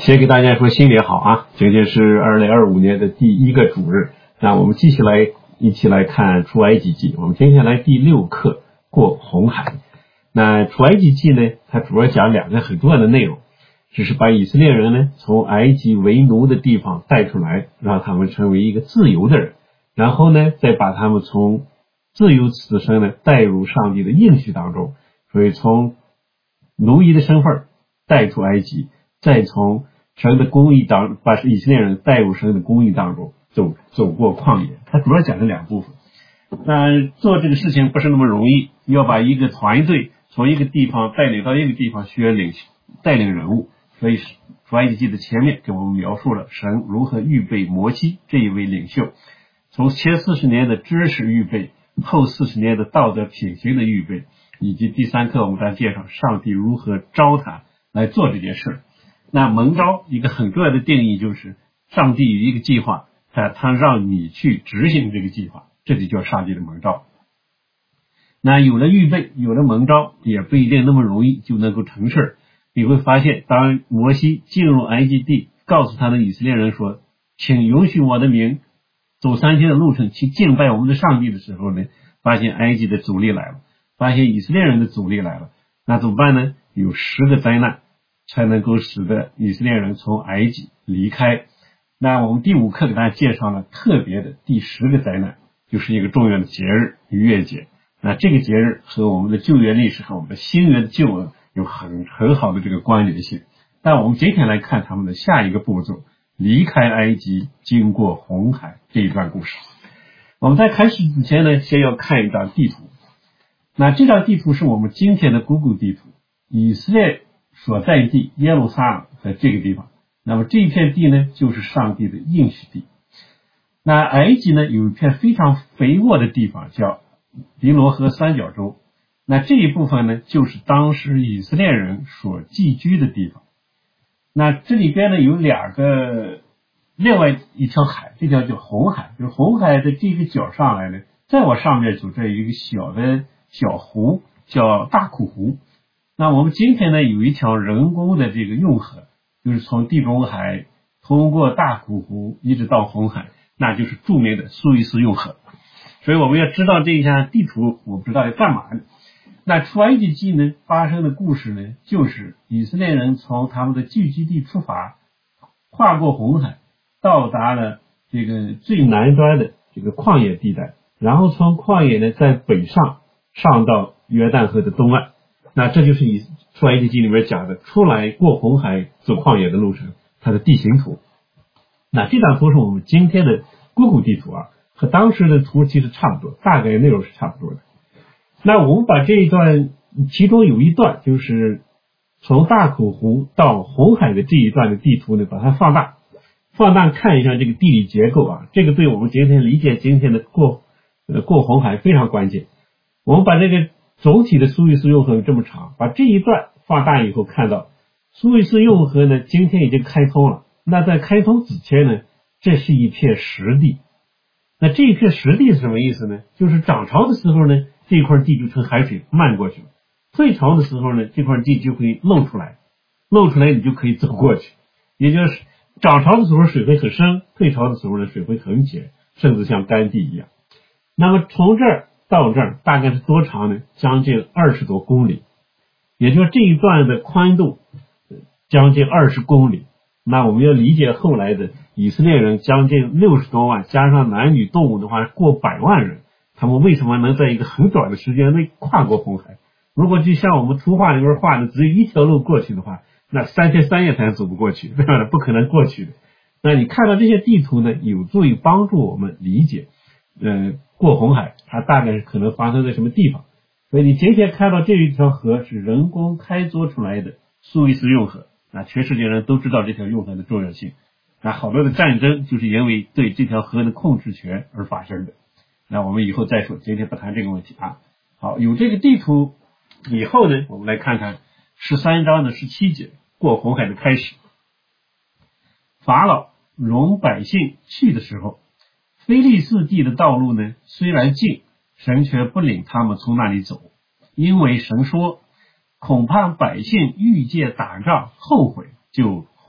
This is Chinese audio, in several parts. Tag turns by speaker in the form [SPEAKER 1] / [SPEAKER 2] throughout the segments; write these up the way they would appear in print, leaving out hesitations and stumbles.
[SPEAKER 1] 先给大家说新年好啊！今天是2025年的第一个主日，那我们一起来看出埃及记。我们今天来第6课过红海。那出埃及记呢，它主要讲2个很重要的内容，就是把以色列人呢从埃及为奴的地方带出来，让他们成为一个自由的人，然后呢再把他们从自由此生呢带入上帝的应许当中，所以从奴役的身份带出埃及，再从神的公义把以色列人带入神的公义当中，走过旷野。它主要讲了2部分。那做这个事情不是那么容易，要把一个团队从一个地方带领到一个地方，需要带领人物。所以出埃及记的前面给我们描述了神如何预备摩西这一位领袖，从前40年的知识预备，后40年的道德品行的预备，以及第3课我们再介绍上帝如何召他来做这件事。那蒙召一个很重要的定义就是上帝有一个计划，他让你去执行这个计划，这就叫上帝的蒙召。那有了预备，有了蒙召，也不一定那么容易就能够成事。你会发现，当摩西进入埃及地，告诉他的以色列人说，请允许我的名走3天的路程去敬拜我们的上帝的时候呢，发现埃及的阻力来了，发现以色列人的阻力来了。那怎么办呢？有10个灾难才能够使得以色列人从埃及离开。那我们第5课给大家介绍了特别的第10个灾难，就是一个重要的节日逾越节。那这个节日和我们的旧约历史和我们的新约的救恩有很好的这个关联性。那我们今天来看他们的下一个步骤，离开埃及经过红海这一段故事。我们在开始之前呢，先要看一张地图。那这张地图是我们今天的 Google 地图，以色列所在地耶路撒冷在这个地方，那么这一片地呢就是上帝的应许地。那埃及呢有一片非常肥沃的地方叫尼罗河三角洲，那这一部分呢就是当时以色列人所寄居的地方。那这里边呢有另外一条海，这条叫红海，就是红海的这个角上来呢，再往上面走这有一个小湖叫大苦湖。那我们今天呢有一条人工的这个运河，就是从地中海通过大苦湖一直到红海，那就是著名的苏伊士运河。所以我们要知道这一下地图，我们知道要干嘛呢？那出埃及记呢发生的故事呢，就是以色列人从他们的聚居地出发，跨过红海，到达了这个最南端的这个旷野地带，然后从旷野呢再北上到约旦河的东岸。那这就是出埃及记里面讲的出来过红海走旷野的路程，它的地形图。那这张图是我们今天的 Google 地图啊，和当时的图其实差不多，大概内容是差不多的。那我们把这一段，其中有一段就是从大苦湖到红海的这一段的地图呢，把它放大看一下这个地理结构啊，这个对我们今天理解今天的过红海非常关键。我们把这个总体的苏伊士运河有这么长，把这一段放大以后，看到苏伊士运河呢今天已经开通了。那在开通之前呢，这是一片实地。那这一片实地是什么意思呢？就是涨潮的时候呢，这块地就成海水漫过去了，退潮的时候呢，这块地就会露出来你就可以走过去。也就是涨潮的时候水会很深，退潮的时候呢水会很浅，甚至像干地一样。那么从这儿到这儿大概是多长呢？将近20多公里，也就是这一段的宽度将近20公里。那我们要理解后来的以色列人将近60多万，加上男女动物的话过100万人，他们为什么能在一个很短的时间内跨过红海？如果就像我们图画里面画的只有一条路过去的话，那3天3夜才走不过去，对吧？不可能过去的。那你看到这些地图呢，有助于帮助我们理解过红海它大概是可能发生在什么地方。所以你今天看到这一条河是人工开凿出来的苏伊士运河，那全世界人都知道这条运河的重要性。那好多的战争就是因为对这条河的控制权而发生的。那我们以后再说，今天不谈这个问题啊。好，有这个地图以后呢，我们来看看13章的17节，过红海的开始。法老容百姓去的时候，非利士地的道路呢虽然近，神却不领他们从那里走，因为神说，恐怕百姓遇见打仗后悔，就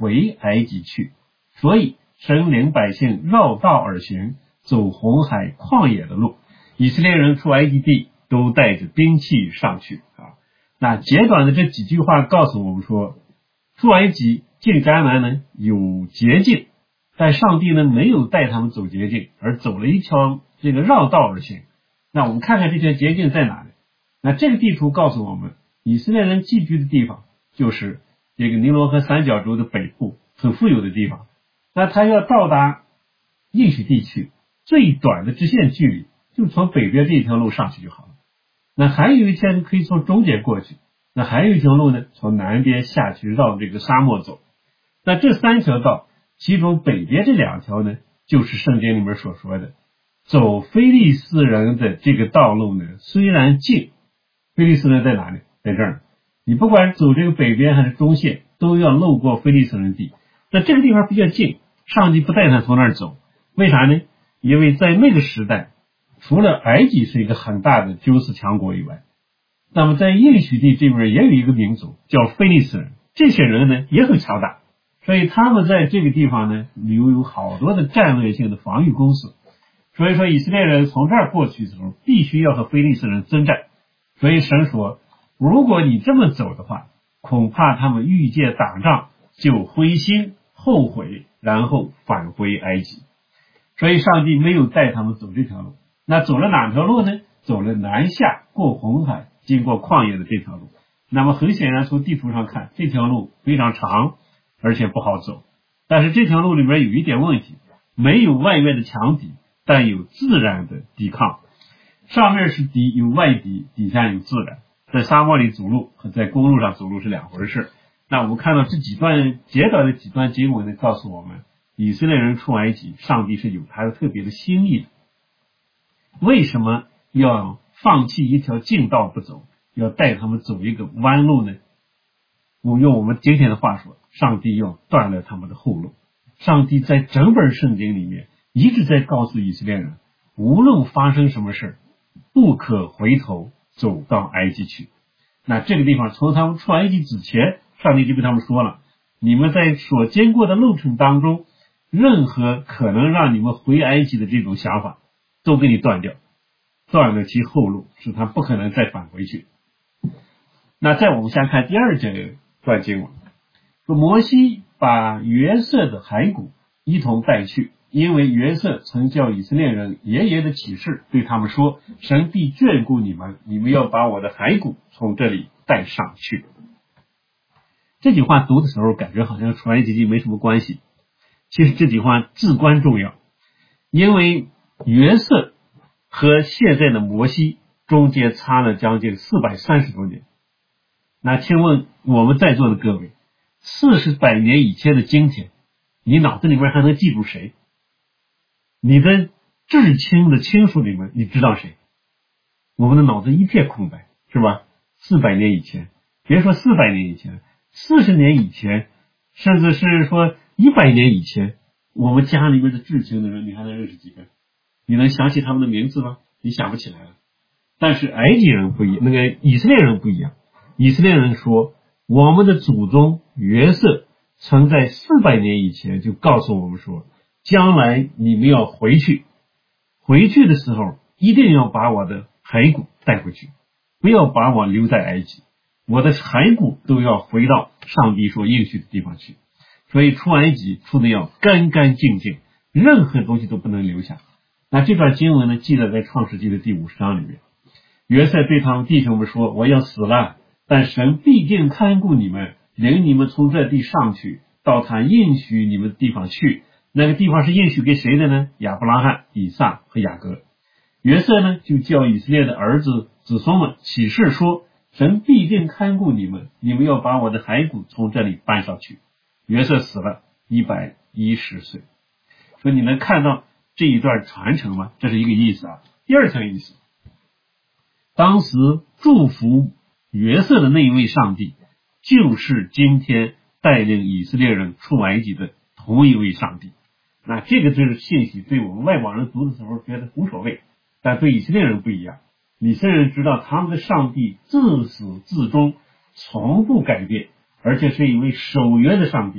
[SPEAKER 1] 回埃及去。所以神领百姓绕道而行，走红海旷野的路。以色列人出埃及地都带着兵器上去啊。那简短的这几句话告诉我们说，出埃及进迦南呢有捷径，但上帝呢没有带他们走捷径，而走了一条这个绕道而行。那我们看看这条捷径在哪里。那这个地图告诉我们，以色列人寄居的地方就是这个尼罗河三角洲的北部，很富有的地方。那他要到达应许地区，最短的直线距离就从北边这一条路上去就好了。那还有一条可以从中间过去，那还有一条路呢从南边下去绕这个沙漠走。那这三条道，其中北边这两条呢，就是圣经里面所说的走非利士人的这个道路呢，虽然近，非利士人在哪里？在这儿。你不管走这个北边还是中线，都要路过非利士人地。那这个地方比较近，上帝不带他从那儿走，为啥呢？因为在那个时代，除了埃及是一个很大的救世强国以外，那么在应许地这边也有一个民族叫非利士人，这些人呢也很强大，所以他们在这个地方呢有好多的战略性的防御工事。所以说以色列人从这儿过去的时候，必须要和非利士人征战。所以神说，如果你这么走的话，恐怕他们遇见打仗就灰心后悔，然后返回埃及。所以上帝没有带他们走这条路。那走了哪条路呢？走了南下过红海，经过旷野的这条路。那么很显然从地图上看，这条路非常长，而且不好走。但是这条路里面有一点问题，没有外面的强敌，但有自然的抵抗。上面是敌，有外敌，底下有自然。在沙漠里走路和在公路上走路是两回事。那我们看到这几段简短的几段经文呢，告诉我们以色列人出埃及，上帝是有他的特别的心意的。为什么要放弃一条近道不走，要带他们走一个弯路呢？用我们今天的话说，上帝要断了他们的后路。上帝在整本圣经里面一直在告诉以色列人，无论发生什么事，不可回头走到埃及去。那这个地方从他们出埃及之前，上帝就跟他们说了，你们在所经过的路程当中，任何可能让你们回埃及的这种想法都给你断掉，断了其后路，使他不可能再返回去。那再往下看第二段经文，说摩西把约瑟的骸骨一同带去，因为约瑟曾叫以色列人爷爷的启示，对他们说，神必眷顾你们，你们要把我的骸骨从这里带上去。这句话读的时候感觉好像出埃及记没什么关系，其实这句话至关重要，因为约瑟和现在的摩西中间差了将近430多年。那请问我们在座的各位，40年以前的今天，你脑子里面还能记住谁？你的至亲的亲属里面你知道谁？我们的脑子一片空白，是吧？400年以前，别说400年以前，40年以前，甚至是说100年以前，我们家里面的至亲的人你还能认识几个？你能想起他们的名字吗？你想不起来了。但是埃及人不一样，以色列人不一样。以色列人说，我们的祖宗约瑟曾在400年以前就告诉我们说，将来你们要回去的时候一定要把我的骸骨带回去，不要把我留在埃及，我的骸骨都要回到上帝所应许的地方去。所以出埃及出的要干干净净，任何东西都不能留下。那这段经文呢，记载在创世纪的第50章里面。约瑟对他们弟兄们说，我要死了，但神必定看顾你们，领你们从这地上去，到他应许你们的地方去。那个地方是应许给谁的呢？亚伯拉罕、以撒和雅各。约瑟呢，就叫以色列的儿子子孙们起誓说，神必定看顾你们，你们要把我的骸骨从这里搬上去。约瑟死了110岁。所以你能看到这一段传承吗？这是一个意思啊。第二层意思，当时祝福约瑟的那一位上帝，就是今天带领以色列人出埃及的同一位上帝。那这个就是信息，对我们外邦人读的时候觉得无所谓，但对以色列人不一样。以色列人知道他们的上帝自始至终从不改变，而且是一位守约的上帝，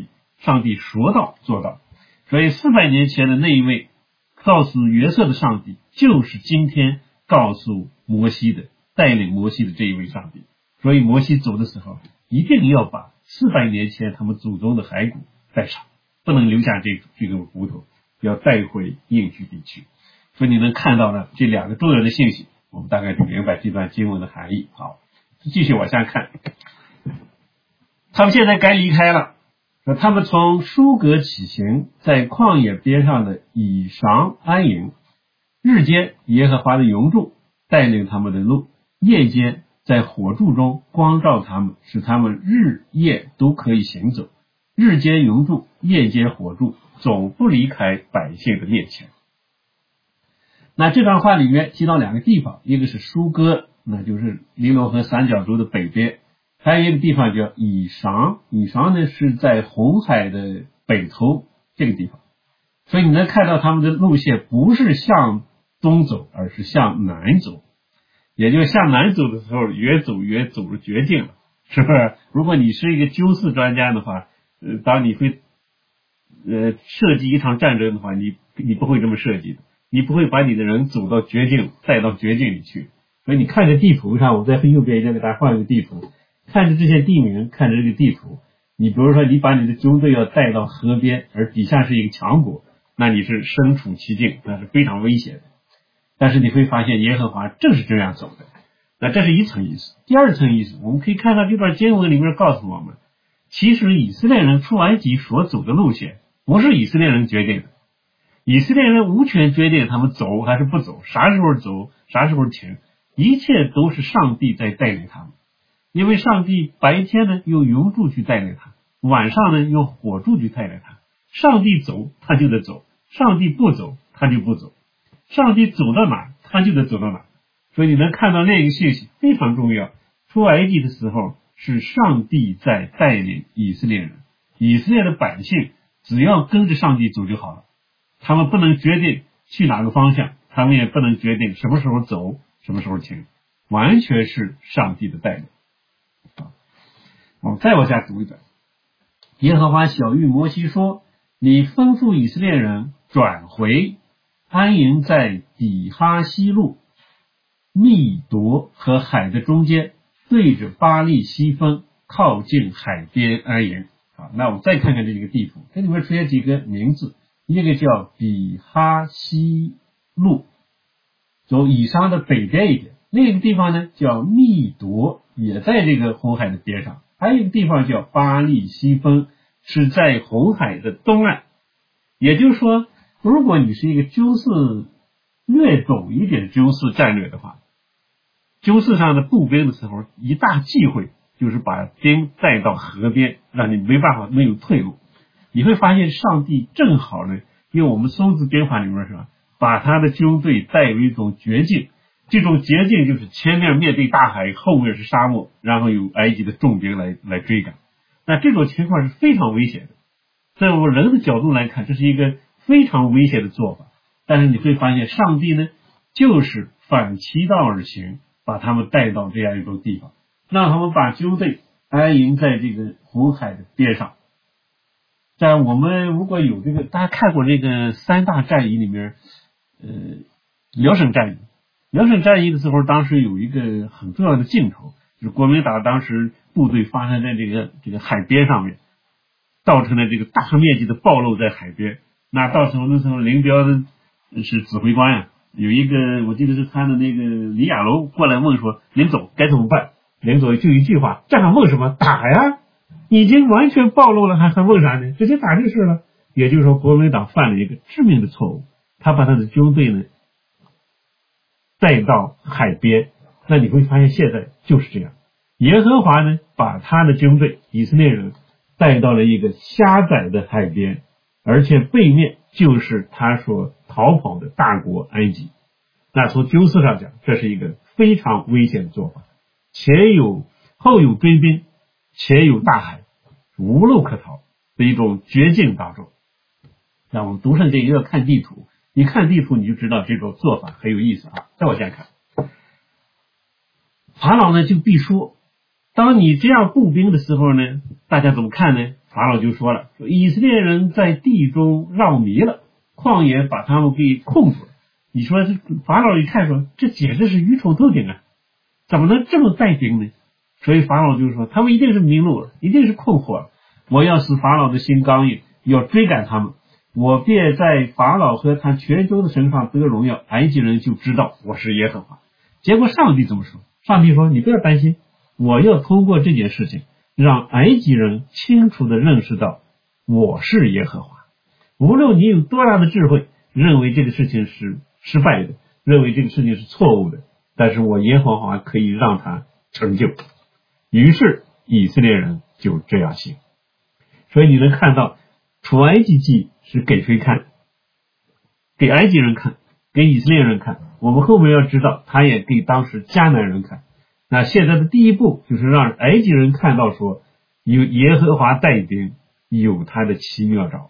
[SPEAKER 1] 上帝说到做到。所以400年前的那一位告诉约瑟的上帝，就是今天告诉摩西的，带领摩西的这一位上帝。所以摩西走的时候，一定要把400年前他们祖宗的骸骨带上，不能留下这个骨头，要带回应许地区。所以你能看到呢这两个重要的信息，我们大概就明白这段经文的含义。好，继续往下看，他们现在该离开了。说他们从舒格起行，在旷野边上的以裳安营。日间耶和华的云柱带领他们的路，夜间在火柱中光照他们，使他们日夜都可以行走。日间云柱，夜间火柱，总不离开百姓的面前。那这段话里面提到两个地方，一个是舒哥，那就是尼罗河三角洲的北边，还有一个地方叫以裳。以裳呢是在红海的北头这个地方。所以你能看到他们的路线不是向东走，而是向南走。也就是向南走的时候，越走越走入绝境了，是不是？如果你是一个纠四专家的话，当你会设计一场战争的话，你不会这么设计的，你不会把你的人走到绝境，带到绝境里去。所以你看着地图上，我在右边已经给大家画了个地图，看着这些地名，看着这个地图，你比如说你把你的军队要带到河边，而底下是一个强国，那你是身处其境，那是非常危险的。但是你会发现耶和华正是这样走的。那这是一层意思。第二层意思，我们可以看到这段经文里面告诉我们，其实以色列人出埃及所走的路线不是以色列人决定的，以色列人无权决定他们走还是不走，啥时候走啥时候停，一切都是上帝在带领他们。因为上帝白天呢用云柱去带领他，晚上呢用火柱去带领他。上帝走他就得走，上帝不走他就不走，上帝走到哪他就得走到哪。所以你能看到那个信息非常重要，出埃及的时候是上帝在带领以色列人，以色列的百姓只要跟着上帝走就好了，他们不能决定去哪个方向，他们也不能决定什么时候走什么时候停，完全是上帝的带领。我们再往下读一段，耶和华晓谕摩西说，你吩咐以色列人转回，安营在底哈西路密夺和海的中间，对着巴利西分，靠近海边安营。好，那我们再看看这个地图，这里面出现几个名字，一个叫底哈西路，走以上的北边一点，另一个地方呢叫密夺，也在这个红海的边上，还有一个地方叫巴利西分，是在红海的东岸。也就是说，如果你是一个纠四略懂一点纠四战略的话，纠四上的步兵的时候，一大忌讳就是把兵带到河边，让你没办法没有退路。你会发现上帝正好呢，因为我们松子编法里面是吧，把他的军队带入一种绝境，这种绝境就是前面面对大海，后面是沙漠，然后有埃及的重兵来追赶。那这种情况是非常危险的，在我们人的角度来看，这是一个非常危险的做法。但是你会发现上帝呢就是反其道而行，把他们带到这样一种地方，让他们把军队安营在这个红海的边上。在我们如果有这个大家看过这个三大战役里面辽沈战役，辽沈战役的时候，当时有一个很重要的镜头，就是国民党当时部队发生在这个海边上面，造成了这个大面积的暴露在海边。那到时候那时候林彪的是指挥官呀，有一个我记得是他的那个李亚楼过来问说，林总该怎么办？林总就一句话，这还问什么？打呀！已经完全暴露了，还问啥呢？直接打就是了。也就是说，国民党犯了一个致命的错误，他把他的军队呢带到海边。那你会发现现在就是这样，耶和华呢把他的军队以色列人带到了一个狭窄的海边，而且背面就是他所逃跑的大国埃及。那从军事上讲，这是一个非常危险的做法，后有追兵，前有大海，无路可逃的一种绝境当中。那我们读圣经也要看地图，一看地图你就知道这种做法很有意思啊。再往下看，法老呢就必说，当你这样步兵的时候呢，大家怎么看呢？ 法老就说了，说以色列人在地中绕迷了，旷野把他们给困住了。你说这法老一看说，这简直是愚蠢透顶啊，怎么能这么带兵呢？所以法老就说，他们一定是迷路了，一定是困惑了，我要使法老的心刚硬，要追赶他们，我便在法老和他全州的身上得荣耀，埃及人就知道我是耶和华。结果上帝怎么说？上帝说，你不要担心，我要通过这件事情让埃及人清楚地认识到我是耶和华。无论你有多大的智慧，认为这个事情是失败的，认为这个事情是错误的，但是我耶和华可以让它成就。于是以色列人就这样行。所以你能看到出埃及记是给谁看？给埃及人看，给以色列人看。我们后面要知道他也给当时迦南人看。那现在的第一步就是让埃及人看到说，有耶和华带兵，有他的奇妙招。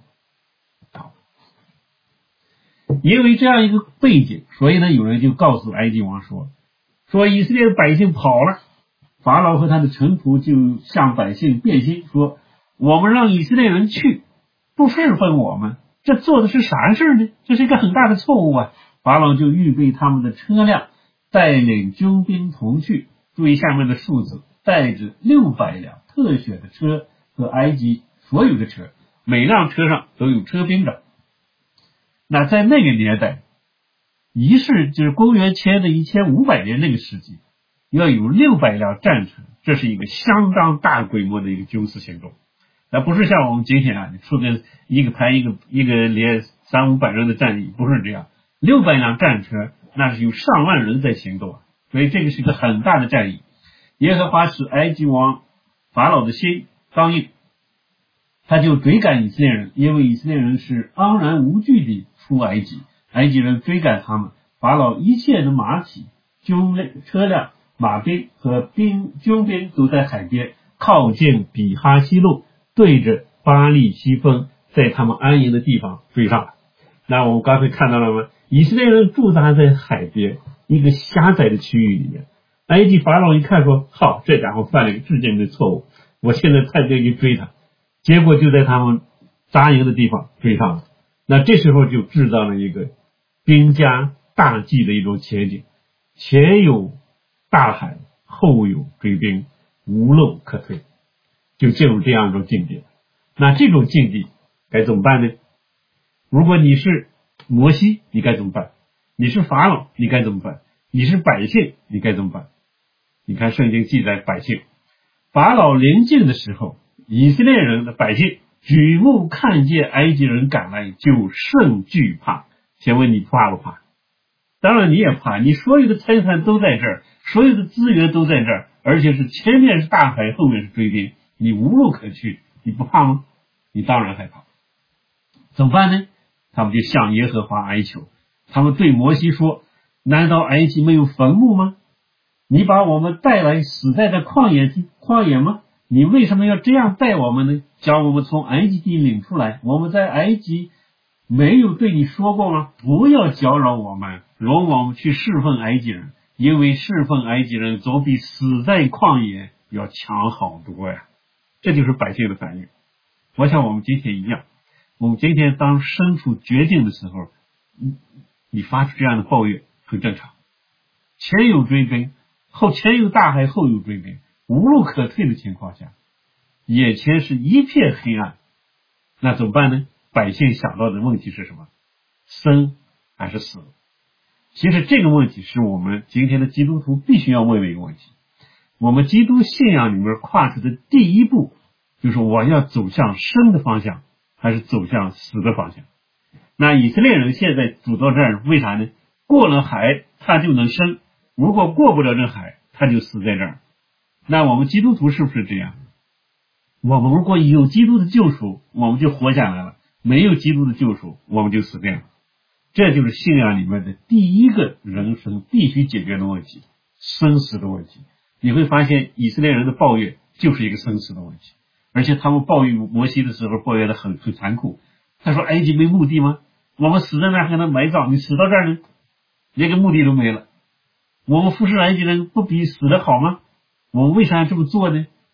[SPEAKER 1] 因为这样一个背景，所以呢，有人就告诉埃及王说以色列的百姓跑了，法老和他的臣仆就向百姓辩心说，我们让以色列人去，不侍奉我们，这做的是啥事呢？这是一个很大的错误啊！法老就预备他们的车辆，带领军兵同去。注意下面的数字，带着600辆特选的车和埃及所有的车，每辆车上都有车兵长。那在那个年代，一世就是公元前的1500年那个世纪，要有600辆战车，这是一个相当大规模的一个军事行动。那不是像我们今天啊，你出个一个排一个连300-500人的战役，不是这样。600辆战车，那是有上万人在行动，所以这个是一个很大的战役。耶和华使埃及王法老的心刚硬，他就追赶以色列人，因为以色列人是安然无惧地出埃及，埃及人追赶他们，法老一切的马匹、车辆、马兵和军兵都在海边，靠近比哈西路，对着巴利西风，在他们安营的地方追上来。那我们刚才看到了吗？以色列人驻扎在海边一个狭窄的区域里面，埃及法老一看说，好，这家伙犯了一个致命的错误，我现在派兵去追他，结果就在他们扎营的地方追上了。那这时候就制造了一个兵家大忌的一种前景，前有大海，后有追兵，无路可退，就进入这样一种境地。那这种境地该怎么办呢？如果你是摩西，你该怎么办？你是法老，你该怎么办？你是百姓，你该怎么办？你看圣经记载，百姓法老临近的时候，以色列人的百姓举目看见埃及人赶来，就甚惧怕。请问你怕不怕？当然你也怕，你所有的财产都在这儿，所有的资源都在这儿，而且是前面是大海，后面是追兵，你无路可去，你不怕吗？你当然害怕。怎么办呢？他们就向耶和华哀求，他们对摩西说，难道埃及没有坟墓吗？你把我们带来死在这旷野吗？你为什么要这样带我们呢？将我们从埃及地领出来，我们在埃及没有对你说过吗？不要搅扰我们，容我们去侍奉埃及人，因为侍奉埃及人总比死在旷野要强好多呀。这就是百姓的反应。我想我们今天一样，我们今天当身处绝境的时候，你发出这样的抱怨很正常。前有追兵，前有大海，后有追兵，无路可退的情况下，眼前是一片黑暗，那怎么办呢？百姓想到的问题是什么？生还是死？其实这个问题是我们今天的基督徒必须要问的一个问题。我们基督信仰里面跨出的第一步，就是我要走向生的方向，还是走向死的方向？那以色列人现在走到这儿，为啥呢？过了海他就能生，如果过不了这海，他就死在这儿。那我们基督徒是不是这样？我们如果有基督的救赎，我们就活下来了；没有基督的救赎，我们就死掉了。这就是信仰里面的第一个人生必须解决的问题，生死的问题。你会发现以色列人的抱怨就是一个生死的问题，而且他们抱怨摩西的时候抱怨的很残酷。他说埃及没墓地吗？我们死在那儿还能埋葬，你死到这儿呢，连个墓地都没了。我们服侍埃及人不比死的好吗？我们为啥这么做呢？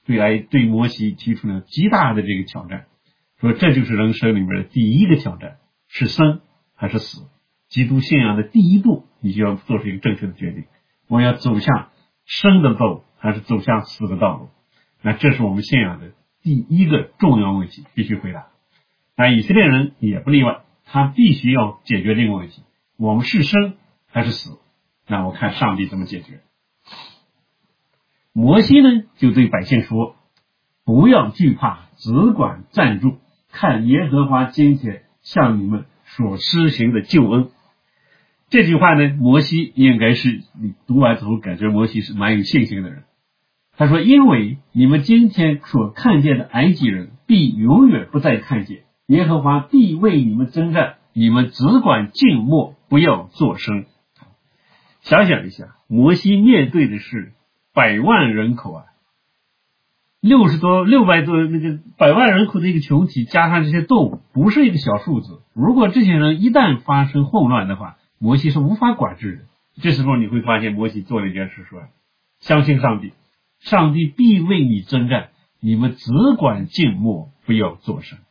[SPEAKER 1] 对摩西提出了极大的这个挑战，说这就是人生里面的第一个挑战，是生还是死？基督信仰的第一步，你就要做出一个正确的决定，我要走向生的道路还是走向死的道路？那这是我们信仰的第一个重要问题，必须回答。那以色列人也不例外，他必须要解决这个问题，我们是生还是死？那我看上帝怎么解决。摩西呢就对百姓说，不要惧怕，只管站住，看耶和华今天向你们所施行的救恩。这句话呢，摩西应该是你读完之后感觉摩西是蛮有信心的人。他说，因为你们今天所看见的埃及人必永远不再看见，耶和华必为你们征战，你们只管静默，不要作声。想想一下，摩西面对的是100万人口啊，600多那个100万人口的一个群体，加上这些动物，不是一个小数字。如果这些人一旦发生混乱的话，摩西是无法管制的。这时候你会发现摩西做了一件事，说相信上帝，上帝必为你征战，你们只管静默，不要作声。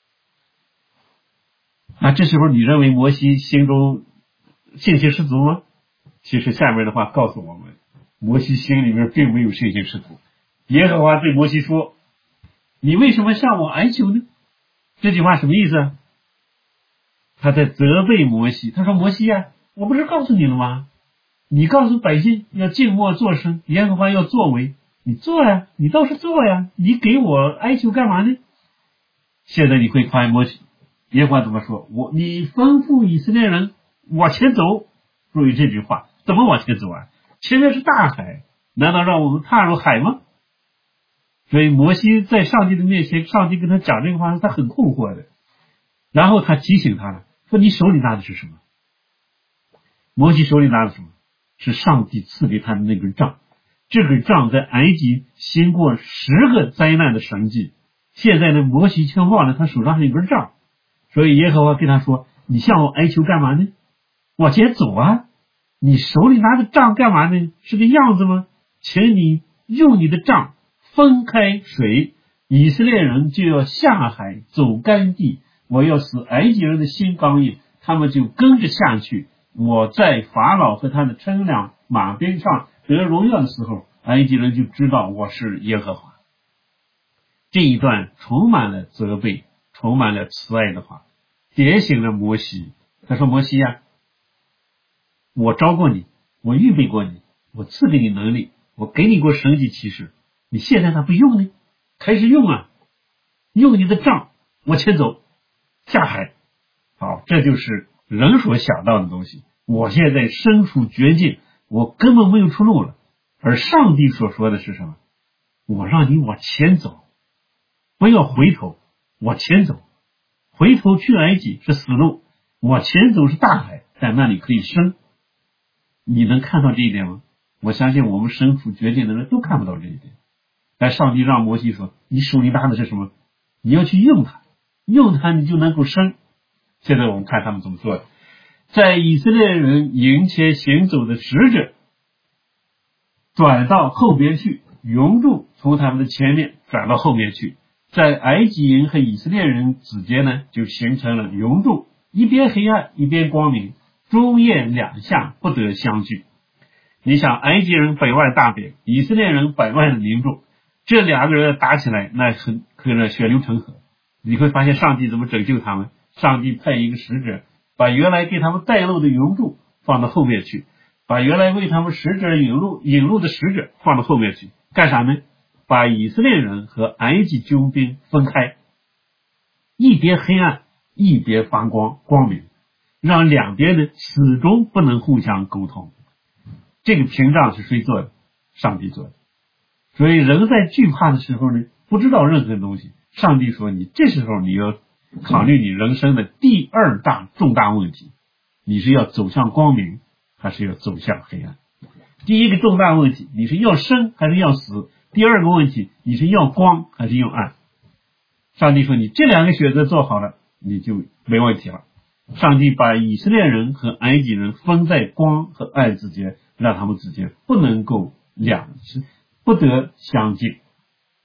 [SPEAKER 1] 那这时候你认为摩西心中信心十足吗？其实下面的话告诉我们，摩西心里面并没有信心十足。耶和华对摩西说，你为什么向我哀求呢？这句话什么意思啊？他在责备摩西，他说，摩西啊，我不是告诉你了吗？你告诉百姓要静默作声，耶和华要作为，你做呀，你倒是做呀，你给我哀求干嘛呢？现在你会发现摩西，耶和华怎么说？你吩咐以色列人往前走。注意这句话，怎么往前走啊？前面是大海，难道让我们踏入海吗？所以摩西在上帝的面前，上帝跟他讲这个话，他很困惑的。然后他提醒他了，说你手里拿的是什么？摩西手里拿的什么？是上帝赐给他的那根杖。这根杖在埃及经过10个灾难的神迹，现在呢，摩西却忘了他手上有一根杖。所以耶和华跟他说，你向我哀求干嘛呢？往前走啊，你手里拿着杖干嘛呢？是个样子吗？请你用你的杖分开水，以色列人就要下海走干地，我要使埃及人的心刚硬，他们就跟着下去。我在法老和他的称量马兵上得荣耀的时候，埃及人就知道我是耶和华。这一段充满了责备，充满了慈爱的话，点醒了摩西。他说，摩西啊，我招过你，我预备过你，我赐给你能力，我给你过神迹奇事，你现在咋不用呢？开始用啊，用你的杖往前走，下海。好，这就是人所想到的东西。我现在身处绝境，我根本没有出路了。而上帝所说的是什么？我让你往前走，不要回头，往前走。回头去埃及是死路，往前走是大海，在那里可以生。你能看到这一点吗？我相信我们身处绝境的人都看不到这一点。但上帝让摩西说，你手里拿的是什么？你要去用它，用它你就能够生。现在我们看他们怎么做的。在以色列人营前行走的使者转到后边去，云柱从他们的前面转到后面去，在埃及人和以色列人之间呢，就形成了云柱，一边黑暗一边光明，中夜两下不得相聚。你想，埃及人100万大兵，以色列人100万的民众，这2个人打起来，那可能血流成河。你会发现上帝怎么拯救他们。上帝派一个使者，把原来给他们带路的云柱放到后面去，把原来为他们使者引路的使者放到后面去，干啥呢？把以色列人和埃及军兵分开，一边黑暗一边发光明，让两边呢始终不能互相沟通。这个屏障是谁做的？上帝做的。所以人在惧怕的时候呢，不知道任何东西，上帝说你这时候你要考虑你人生的第2大重大问题，你是要走向光明还是要走向黑暗？第一个重大问题，你是要生还是要死？第2个问题，你是要光还是要暗？上帝说你这2个选择做好了，你就没问题了。上帝把以色列人和埃及人分在光和暗之间，让他们之间不能够不得相近。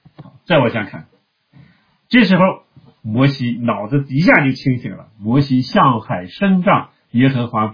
[SPEAKER 1] 再往下看，这时候摩西脑子一下就清醒了。摩西向海伸杖，耶和华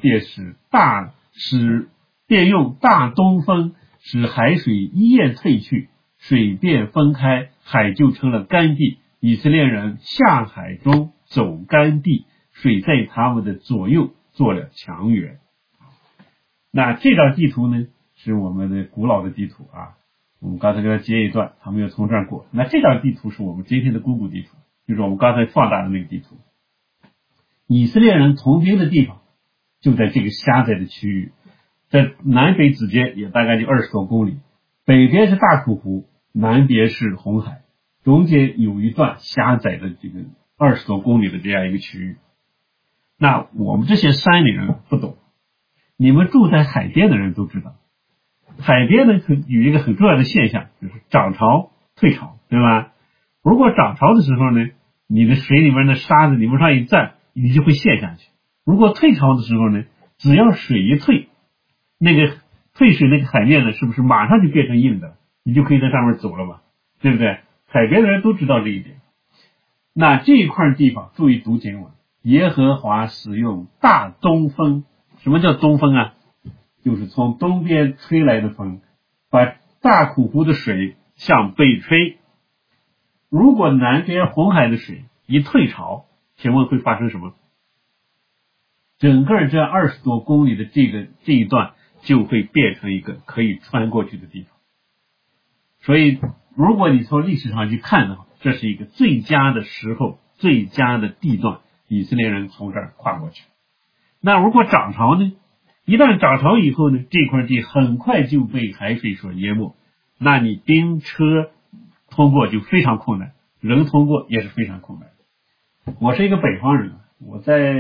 [SPEAKER 1] 便用大东风，使海水一夜退去，水便分开，海就成了干地。以色列人下海中走干地，水在他们的左右做了墙垣。那这张地图呢，是我们的古老的地图啊。我们刚才给它截一段，他们又从这儿过。那这张地图是我们今天的Google地图，就是我们刚才放大的那个地图。以色列人同兵的地方就在这个狭窄的区域，在南北之间也大概就20多公里，北边是大苦湖，南边是红海，中间有一段狭窄的这个20多公里的这样一个区域。那我们这些山里人不懂，你们住在海边的人都知道，海边呢有一个很重要的现象，就是涨潮退潮，对吧？如果涨潮的时候呢，你的水里面的沙子你往上一站，你就会陷下去。如果退潮的时候呢，只要水一退，那个退水那个海面呢，是不是马上就变成硬的，你就可以在上面走了嘛，对不对？海边的人都知道这一点。那这一块地方注意读经文，耶和华使用大东风。什么叫东风啊？就是从东边吹来的风，把大苦湖的水向北吹。如果南边红海的水一退潮，请问会发生什么？整个这20多公里的这一段就会变成一个可以穿过去的地方。所以如果你从历史上去看的话，这是一个最佳的时候，最佳的地段，以色列人从这儿跨过去。那如果涨潮呢？一旦涨潮以后呢，这块地很快就被海水所淹没，那你兵车通过就非常困难，人通过也是非常困难。我是一个北方人，我在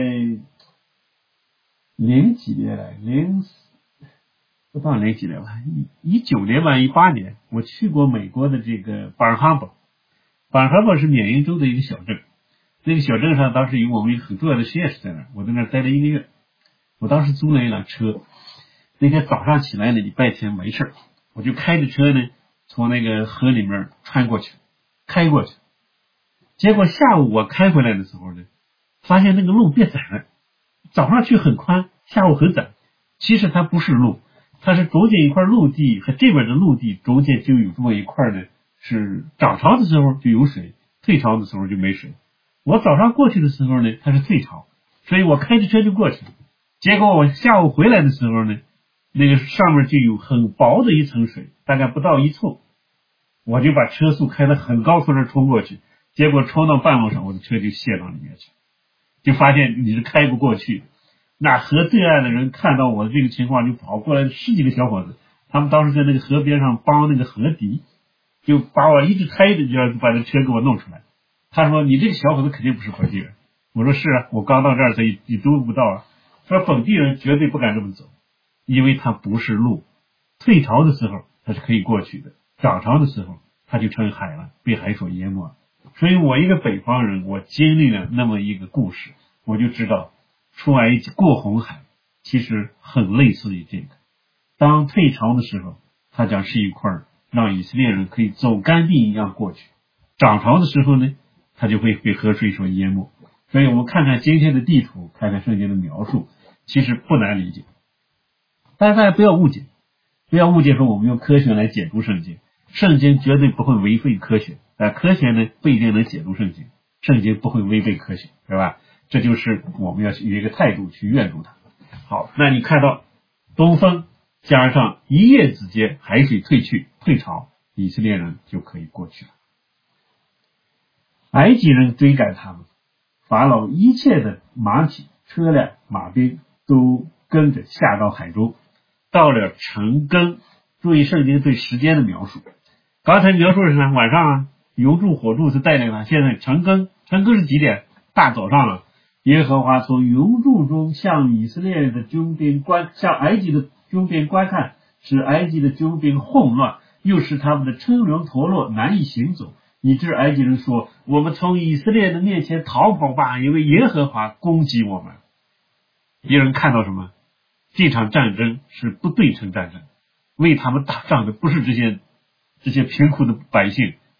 [SPEAKER 1] 几年来不知道哪几年吧，19年吧18年，我去过美国的这个巴尔哈堡是缅因州的一个小镇，那个小镇上当时有我们一个很重要的实验室在那儿，我在那儿待了1个月。我当时租了一辆车，那天早上起来呢，礼拜天没事，我就开着车呢，从那个河里面开过去。结果下午我开回来的时候呢，发现那个路变窄了，早上去很宽，下午很窄。其实它不是路，它是中间一块陆地和这边的陆地中间就有这么一块呢，是涨潮的时候就有水，退潮的时候就没水。我早上过去的时候呢，它是退潮，所以我开着车就过去了。结果我下午回来的时候呢，那个上面就有很薄的一层水，大概不到1寸，我就把车速开得很高，从这冲过去，结果冲到半路上，我的车就陷到里面去，就发现你是开不过去。那河对岸的人看到我的这个情况，就跑过来10几个小伙子，他们当时在那个河边上帮那个河堤，就把我一直推着，就要把这车给我弄出来。他说你这个小伙子肯定不是本地人。我说是啊，我刚到这儿，所以你都不到啊。说本地人绝对不敢这么走，因为它不是路，退潮的时候它是可以过去的，涨潮的时候它就成海了，被海所淹没。所以我一个北方人，我经历了那么一个故事，我就知道出埃及过红海其实很类似于这个。当退潮的时候，它将是一块让以色列人可以走干地一样过去，涨潮的时候呢，它就会被河水所淹没。所以我们看看今天的地图，看看圣经的描述，其实不难理解。但是大家不要误解说我们用科学来解读圣经，圣经绝对不会违背科学，科学呢不一定能解读圣经，圣经不会违背科学，对吧？这就是我们要有一个态度去阅读它。好，那你看到东风加上一夜之间海水退潮，以色列人就可以过去了。埃及人追赶他们，法老一切的马匹、车辆、马兵都跟着下到海中，到了晨更。注意圣经对时间的描述，刚才描述是什么？晚上啊，油柱火柱是带领了，现在晨更是几点？大早上了。耶和华从油柱中向埃及的军兵观看，使埃及的军兵混乱，又使他们的车轮驼落难以行走，以致埃及人说：我们从以色列的面前逃跑吧，因为耶和华攻击我们。别人看到什么？这场战争是不对称战争，为他们打仗的不是这些贫苦的百姓，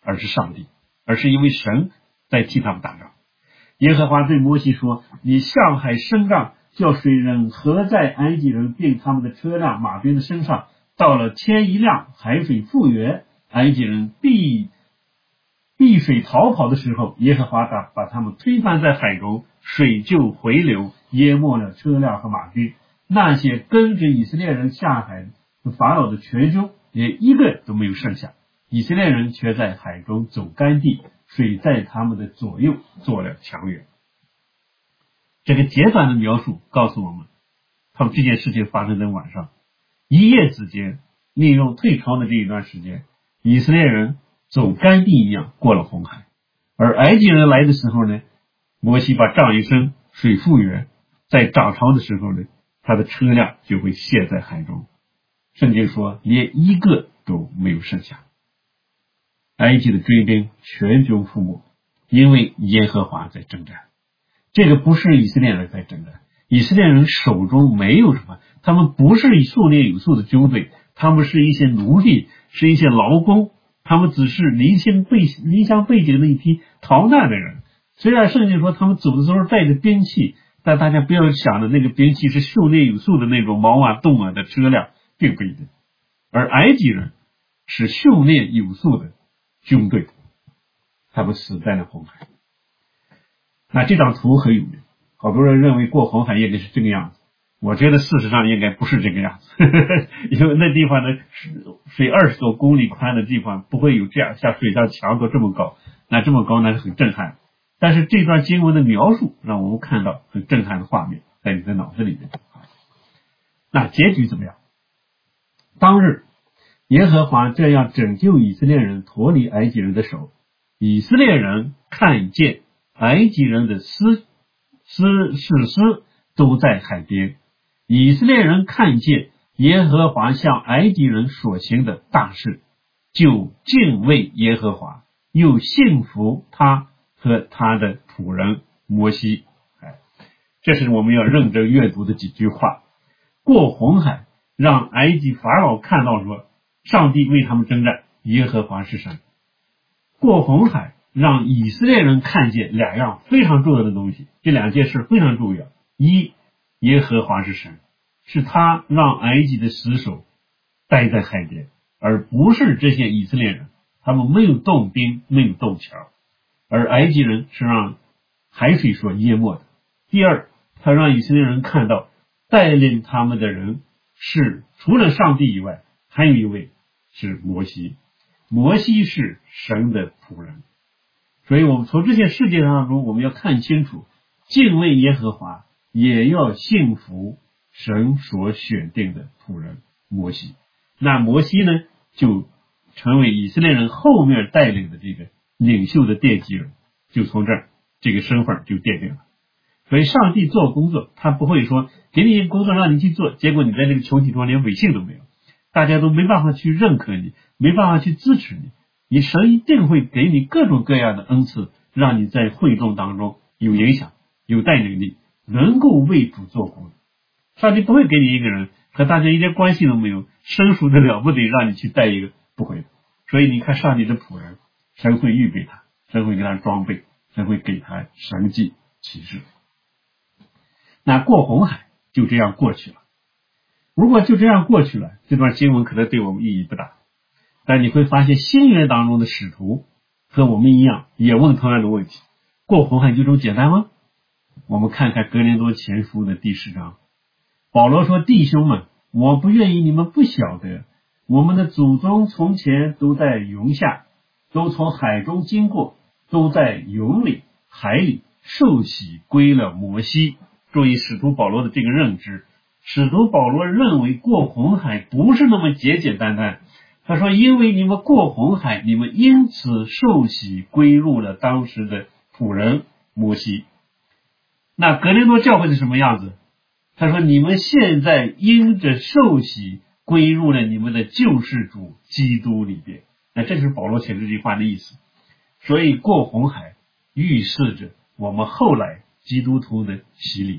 [SPEAKER 1] 而是上帝，而是因为神在替他们打仗。耶和华对摩西说：你向海伸杖，叫水人合在埃及人并他们的车辆马兵的身上，到了天一亮，海水复原，埃及人避水逃跑的时候，耶和华把他们推翻在海中，水就回流，淹没了车辆和马兵。那些跟着以色列人下海的法老的全军，连一个都没有剩下。以色列人却在海中走干地，水在他们的左右做了墙垣。这个简短的描述告诉我们，他们这件事情发生在晚上，一夜之间，利用退潮的这一段时间，以色列人走干地一样过了红海。而埃及人来的时候呢，摩西把杖一伸，水复原，在涨潮的时候呢，他的车辆就会陷在海中。圣经说连一个都没有剩下。埃及的追兵全军覆没，因为耶和华在征战。这个不是以色列人在征战，以色列人手中没有什么，他们不是数列有素的军队，他们是一些奴隶，是一些劳工，他们只是离乡背井的一批逃难的人。虽然圣经说他们走的时候带着兵器，但大家不要想的那个兵器是数列有素的那种矛啊盾啊的车辆，并不一定。而埃及人是数列有素的军队，他们死在了红海。那这张图很有名，好多人认为过红海应该是这个样子，我觉得事实上应该不是这个样子因为那地方呢，水20多公里宽的地方不会有这样像水上强度这么高，那这么高那是很震撼。但是这段经文的描述让我们看到很震撼的画面在你的脑子里面。那结局怎么样？当日耶和华这样拯救以色列人脱离埃及人的手，以色列人看见埃及人的士师都在海边，以色列人看见耶和华向埃及人所行的大事，就敬畏耶和华，又信服他和他的仆人摩西。这是我们要认真阅读的几句话。过红海让埃及法老看到说上帝为他们征战，耶和华是神。过红海让以色列人看见两样非常重要的东西，这两件事非常重要。一，耶和华是神，是他让埃及的死守待在海边，而不是这些以色列人，他们没有动兵，没有动桥，而埃及人是让海水所淹没的。第二，他让以色列人看到带领他们的人是除了上帝以外还有一位是摩西，摩西是神的仆人。所以我们从这些事件当中我们要看清楚，敬畏耶和华也要信服神所选定的仆人摩西。那摩西呢，就成为以色列人后面带领的这个领袖的奠基人，就从这儿这个身份就奠定了。所以上帝做工作，他不会说给你一个工作让你去做，结果你在这个群体中连尾信都没有，大家都没办法去认可你，没办法去支持你，神一定会给你各种各样的恩赐，让你在会众当中有影响，有带领力，能够为主做工。上帝不会给你一个人和大家一点关系都没有，生疏的了不得让你去带一个，不会的。所以你看上帝的仆人，神会预备他，神会给他装备，神会给他神迹启示。那过红海就这样过去了。如果就这样过去了，这段经文可能对我们意义不大。但你会发现新约当中的使徒和我们一样也问同样的问题，过红海就这么简单吗？我们看看哥林多前书的第10章，保罗说，弟兄们，我不愿意你们不晓得，我们的祖宗从前都在云下，都从海中经过，都在云里海里受洗归了摩西。注意使徒保罗的这个认知，使徒保罗认为过红海不是那么简简单单。他说，因为你们过红海，你们因此受洗归入了当时的仆人摩西。那格林多教会是什么样子？他说，你们现在因着受洗归入了你们的救世主基督里边。那这是保罗写这句话的意思。所以过红海预示着我们后来基督徒的洗礼。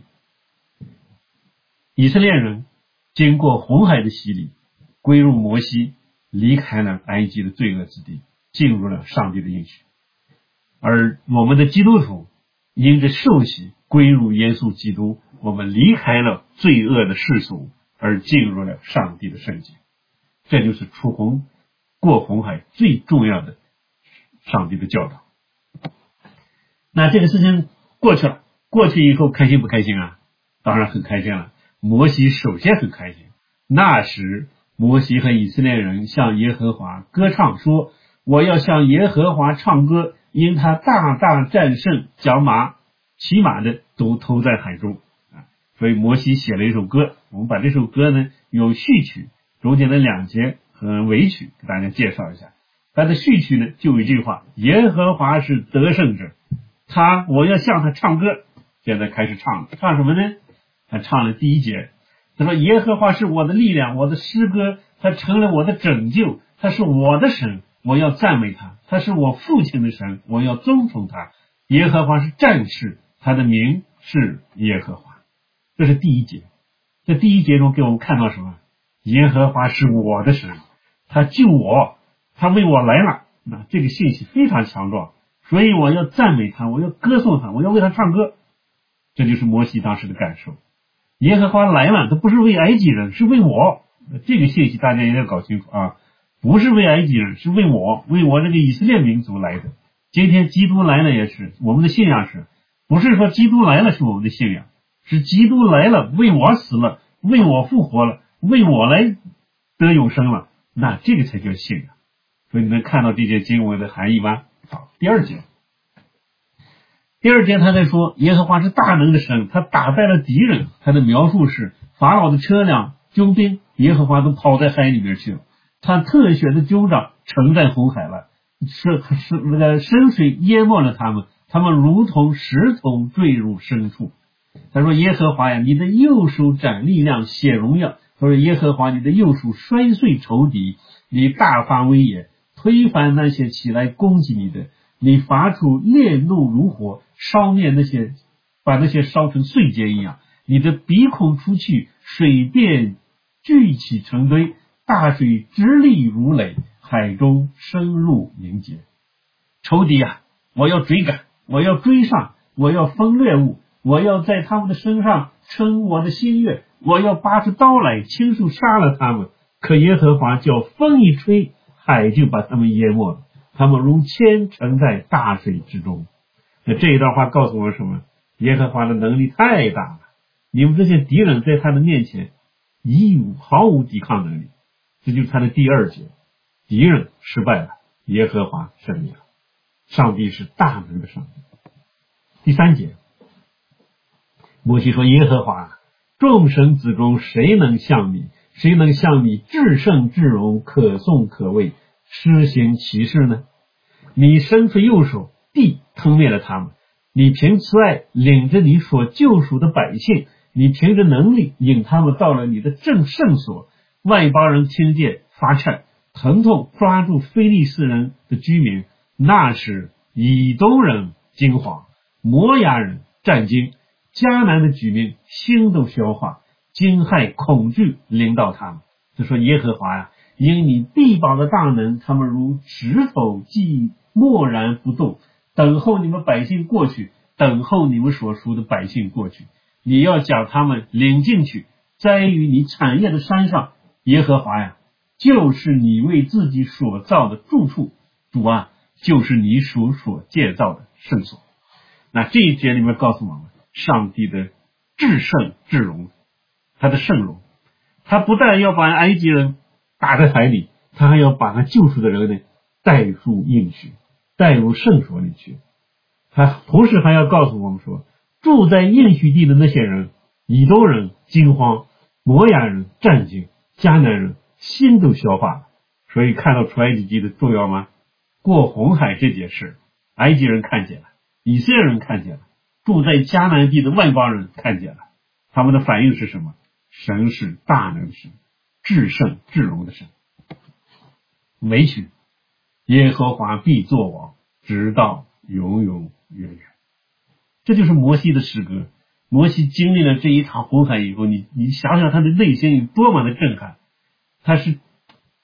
[SPEAKER 1] 以色列人经过红海的洗礼，归入摩西，离开了埃及的罪恶之地， 进入了上帝的应许。而我们的基督徒因着受洗归入耶稣基督，我们离开了罪恶的世俗，而进入了上帝的圣洁。这就是过红海最重要的上帝的教导。那这个事情过去了，过去以后开心不开心啊？当然很开心了。摩西首先很开心，那时摩西和以色列人向耶和华歌唱说，我要向耶和华唱歌，因他大大战胜将骑马的都投在海中。所以摩西写了一首歌，我们把这首歌呢有序曲，中间的2节和尾曲给大家介绍一下。它的序曲呢就有一句话，耶和华是得胜者，我要向他唱歌。现在开始唱了，唱什么呢？他唱了第1节，他说耶和华是我的力量，我的诗歌，他成了我的拯救，他是我的神，我要赞美他，他是我父亲的神，我要尊崇他。耶和华是战士，他的名是耶和华。这是第1节。这第1节中给我们看到什么？耶和华是我的神，他救我，他为我来了。那这个信息非常强壮，所以我要赞美他，我要歌颂他，我要为他唱歌。这就是摩西当时的感受。耶和华来了，他不是为埃及人，是为我。这个信息大家也要搞清楚啊，不是为埃及人，是为我这个以色列民族来的。今天基督来了也是，我们的信仰不是说基督来了是我们的信仰，是基督来了，为我死了，为我复活了，为我来得永生了，那这个才叫信仰。所以你能看到这些经文的含义吗？好，第2节他在说耶和华是大能的神，他打败了敌人。他的描述是法老的车辆军兵，耶和华都跑在海里面去了，他特选的军长沉在红海了，那个深水淹没了他们，他们如同石头坠入深处。他说耶和华呀，你的右手展力量显荣耀。他说耶和华，你的右手摔碎仇敌，你大发威严，推翻那些起来攻击你的，你发出烈怒如火，把那些烧成碎秸一样。你的鼻孔出去，水便聚起成堆，大水直立如垒，海中深入凝结。仇敌啊，我要追赶，我要追上，我要分掠物，我要在他们的身上称我的心悦，我要拔出刀来亲手杀了他们。可耶和华叫风一吹，海就把他们淹没了，他们如铅沉在大水之中。那这一段话告诉我们什么？耶和华的能力太大了，你们这些敌人在他的面前毫无抵抗能力。这就是他的第2节，敌人失败了，耶和华胜利了，上帝是大能的上帝。第3节摩西说耶和华，众神子中谁能像你？谁能像你至圣至荣，可颂可畏，施行奇事呢？你伸出右手，地吞灭了他们，你凭慈爱领着你所救赎的百姓，你凭着能力引他们到了你的正圣所。外邦人听见发颤，疼痛抓住非利士人的居民，那时以东人惊惶，摩押人战惊，迦南的居民心都消化，惊骇恐惧临到他们。就说耶和华呀，因你臂膀的大能，他们如石头既默然不动，等候你们百姓过去，等候你们所属的百姓过去。你要将他们领进去，栽于你产业的山上。耶和华呀，就是你为自己所造的住处，主啊，就是你所建造的圣所。那这一节里面告诉我们上帝的至圣至荣，他的圣荣。他不但要把埃及人打在海里，他还要把他救赎的人呢带入应许，带入圣所里去。他同时还要告诉我们说，住在应许地的那些人，以东人惊慌，摩押人战惊，迦南人心都消化了。所以看到出埃及记的重要吗？过红海这件事，埃及人看见了，以色列人看见了，住在迦南地的外邦人看见了，他们的反应是什么？神是大能神，至圣至荣的神。尾曲，耶和华必作王，直到永永远远。这就是摩西的诗歌。摩西经历了这一场红海以后，你想想他的内心有多么的震撼。他是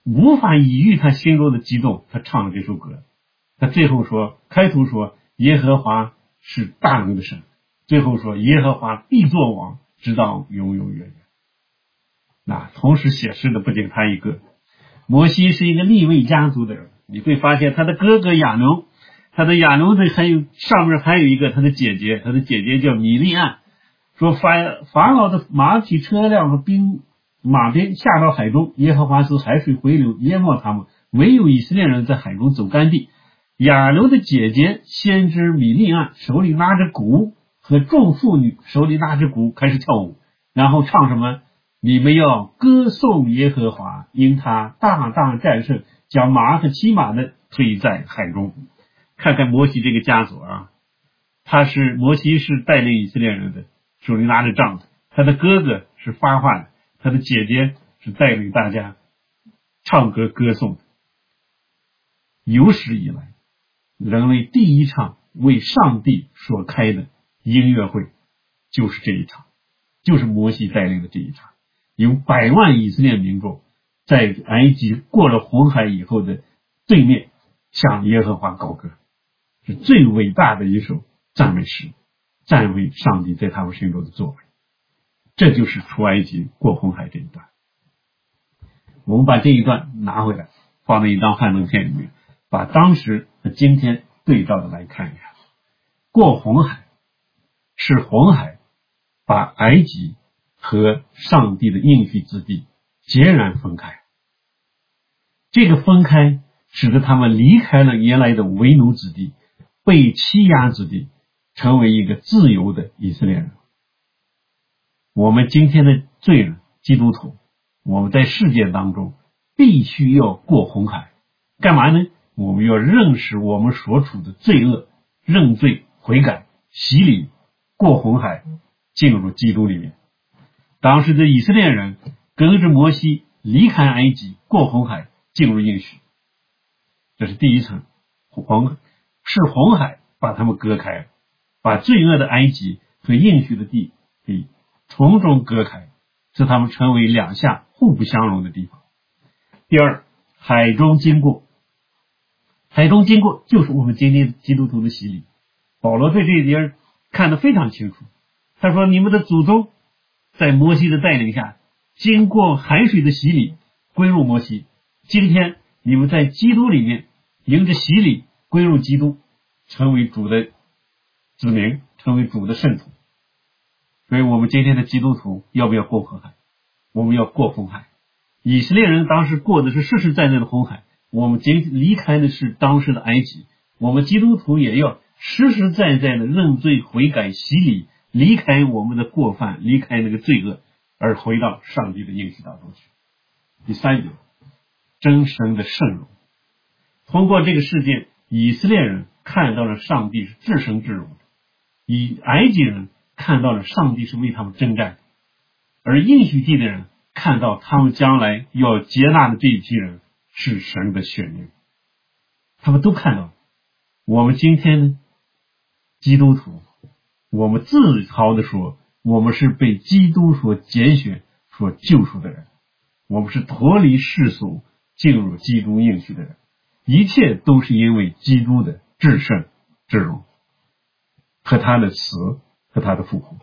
[SPEAKER 1] 无法抑郁他心中的激动，他唱了这首歌。他最后说，开头说耶和华是大能的神，最后说耶和华必作王，直到永永远远。那同时写诗的不仅他一个，摩西是一个利未家族的人，你会发现他的哥哥亚伦，他的亚伦的上面还有一个他的姐姐，他的姐姐叫米利暗，说法老的马匹车辆和马兵下到海中，耶和华使海水回流淹没他们，唯有以色列人在海中走干地。亚伦的姐姐先知米利暗手里拿着鼓，和众妇女手里拿着鼓开始跳舞，然后唱什么？你们要歌颂耶和华，因他大大战胜，将马和骑马的推在海中。看看摩西这个家族啊，摩西是带领以色列人的，手里拿着杖子，他的哥哥是发话的，他的姐姐是带领大家唱歌歌颂的。有史以来，人类第一场为上帝所开的音乐会就是这一场，就是摩西带领的这一场，有100万以色列民众在埃及过了红海以后的对面向耶和华高歌，是最伟大的一首赞美诗，赞美上帝在他们心中的作为。这就是出埃及过红海这一段。我们把这一段拿回来，放在一张幻灯片里面，把当时和今天对照的来看一下。过红海是红海把埃及和上帝的应许之地截然分开，这个分开使得他们离开了原来的为奴之地，被欺压之地，成为一个自由的以色列人。我们今天的罪人基督徒，我们在世界当中必须要过红海，干嘛呢？我们要认识我们所处的罪恶，认罪悔改，洗礼，过红海，进入基督里面。当时的以色列人跟着摩西离开埃及，过红海，进入应许。这是第一层，是红海把他们割开，把罪恶的埃及和应许的地给从中割开，使他们成为两下互不相容的地方。第二，海中经过，海中经过就是我们今天基督徒的洗礼。保罗对这一点看得非常清楚，他说你们的祖宗在摩西的带领下经过海水的洗礼归入摩西，今天你们在基督里面迎着洗礼归入基督，成为主的子民，成为主的圣徒。所以我们今天的基督徒要不要过红海？我们要过红海。以色列人当时过的是实实在在的红海，我们离开的是当时的埃及。我们基督徒也要实实在在的认罪悔改洗礼，离开我们的过犯，离开那个罪恶，而回到上帝的应许当中去。第三点，真神的圣容。通过这个事件，以色列人看到了上帝是至圣至荣的，以埃及人看到了上帝是为他们征战，而应许地的人看到他们将来要接纳的这一批人是神的选民，他们都看到了。我们今天呢，基督徒，我们自豪的说，我们是被基督所拣选所救赎的人，我们是脱离世俗进入基督应许的人，一切都是因为基督的至圣至荣和他的死和他的复活。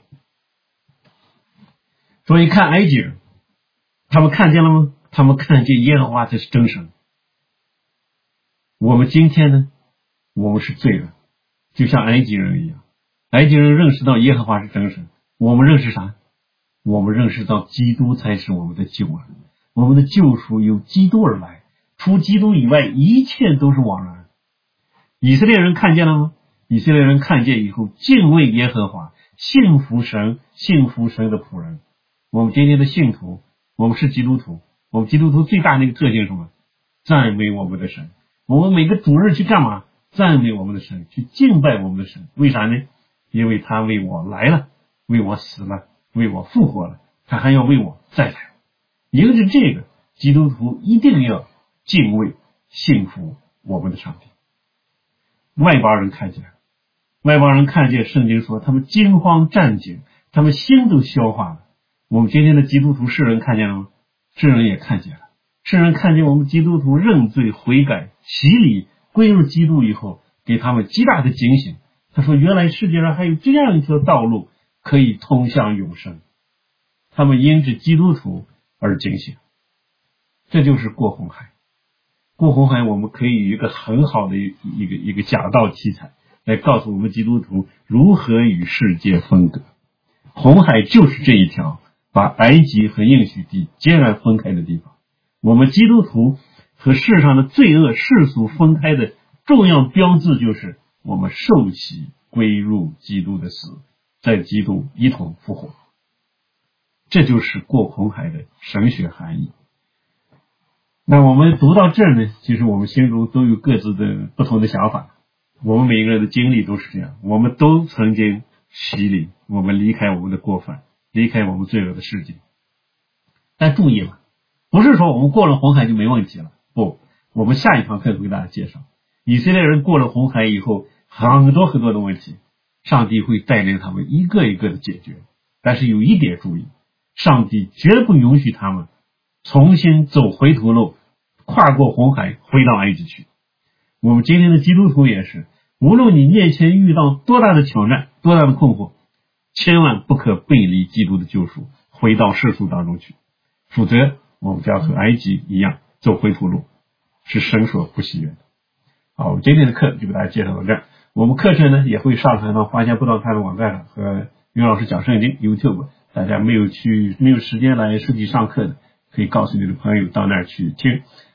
[SPEAKER 1] 所以看埃及人，他们看见了吗？他们看见耶和华才是真神。我们今天呢，我们是罪人，就像埃及人一样。埃及人认识到耶和华是真神，我们认识啥？我们认识到基督才是我们的救恩，我们的救赎由基督而来，除基督以外一切都是枉然。以色列人看见了吗？以色列人看见以后敬畏耶和华，信服神，信服神的仆人。我们今天的信徒，我们是基督徒，我们基督徒最大的一个特性是什么？赞美我们的神。我们每个主日去干嘛？赞美我们的神，去敬拜我们的神。为啥呢？因为他为我来了，为我死了，为我复活了，他还要为我再来。因着这个，基督徒一定要敬畏信服我们的上帝。外邦人看见，外邦人看见圣经说他们惊慌战惊，他们心都消化了。我们今天的基督徒世人看见了吗？世人也看见了。 圣人看见我们基督徒认罪悔改洗礼归入基督以后，给他们极大的警醒。他说原来世界上还有这样一条道路可以通向永生，他们因着基督徒而警醒。这就是过红海。过红海我们可以有一个很好的一个讲道题材来告诉我们基督徒如何与世界分隔。红海就是这一条把埃及和应许地截然分开的地方。我们基督徒和世上的罪恶世俗分开的重要标志就是我们受洗归入基督的死，在基督一同复活。这就是过红海的神学含义。那我们读到这儿呢，其实我们心中都有各自的不同的想法。我们每个人的经历都是这样，我们都曾经洗礼，我们离开我们的过犯，离开我们罪恶的世界。但注意了，不是说我们过了红海就没问题了，不，我们下一堂课会给大家介绍，以色列人过了红海以后，很多的问题，上帝会带领他们一个一个的解决。但是有一点注意，上帝绝不允许他们重新走回头路，跨过红海回到埃及去。我们今天的基督徒也是，无论你面前遇到多大的挑战，多大的困惑，千万不可背离基督的救赎，回到世俗当中去，否则我们将和埃及一样走回头路，是神所不喜悦的。好，我们今天的课就给大家介绍到这儿。我们课程呢也会上传到华夏布道派的网站上和于老师讲圣经 YouTube， 大家没有时间来实体上课的，可以告诉你的朋友到那儿去听。